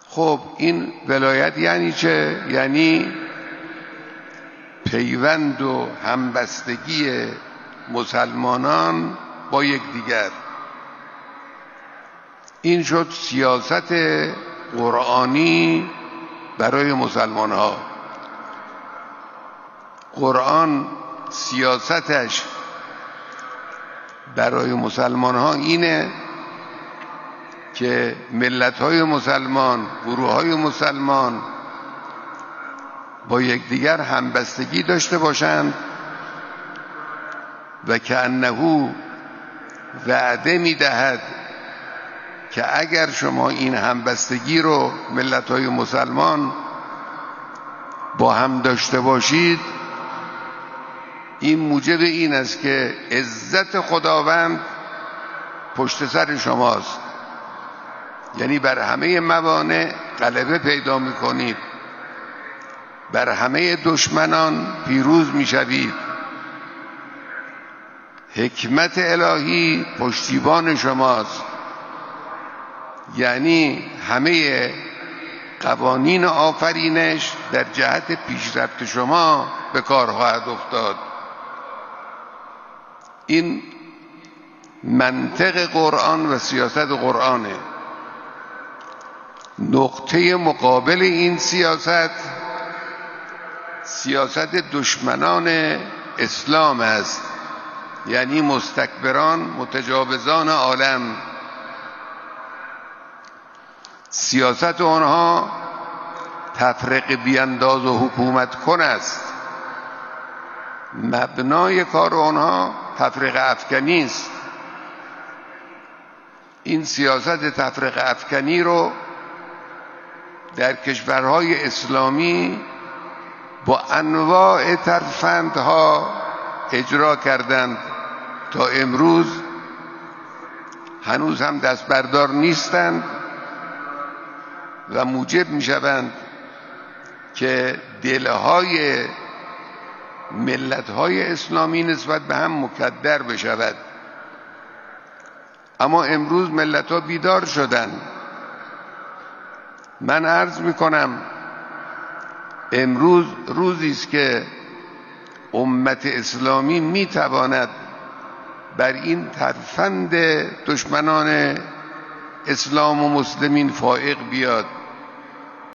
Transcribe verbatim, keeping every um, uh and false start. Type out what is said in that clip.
خب این ولایت یعنی چه؟ یعنی پیوند و همبستگی مسلمانان با یکدیگر. این شد سیاست قرآنی برای مسلمان ها. قرآن سیاستش برای مسلمان ها اینه که ملت های مسلمان، گروه های مسلمان با یکدیگر همبستگی داشته باشند و که انه وعده میدهد که اگر شما این همبستگی رو ملت های مسلمان با هم داشته باشید، این موجب این است که عزت خداوند پشت سر شماست، یعنی بر همه موانع غلبه پیدا میکنید، بر همه دشمنان پیروز میشوید. حکمت الهی پشتیبان شماست، یعنی همه قوانین آفرینش در جهت پیشرفت شما به کار خواهد افتاد. این منطق قرآن و سیاست قرآنه. نقطه مقابل این سیاست سیاست دشمنان اسلام است، یعنی مستکبران، متجاوزان عالم. سیاست آنها تفرقه بیانداز و حکومت کن است. مبنای کار آنها تفرقه افکنی است. این سیاست تفرقه افکنی رو در کشورهای اسلامی با انواع ترفندها اجرا کردند تا امروز هنوز هم دست بردار نیستند و موجب می شوند که دلهای ملتهای اسلامی نسبت به هم مکدر بشود. اما امروز ملتها بیدار شدند. من عرض می کنم امروز روزی است که امت اسلامی می تواند بر این ترفند دشمنان اسلام و مسلمین فائق بیاد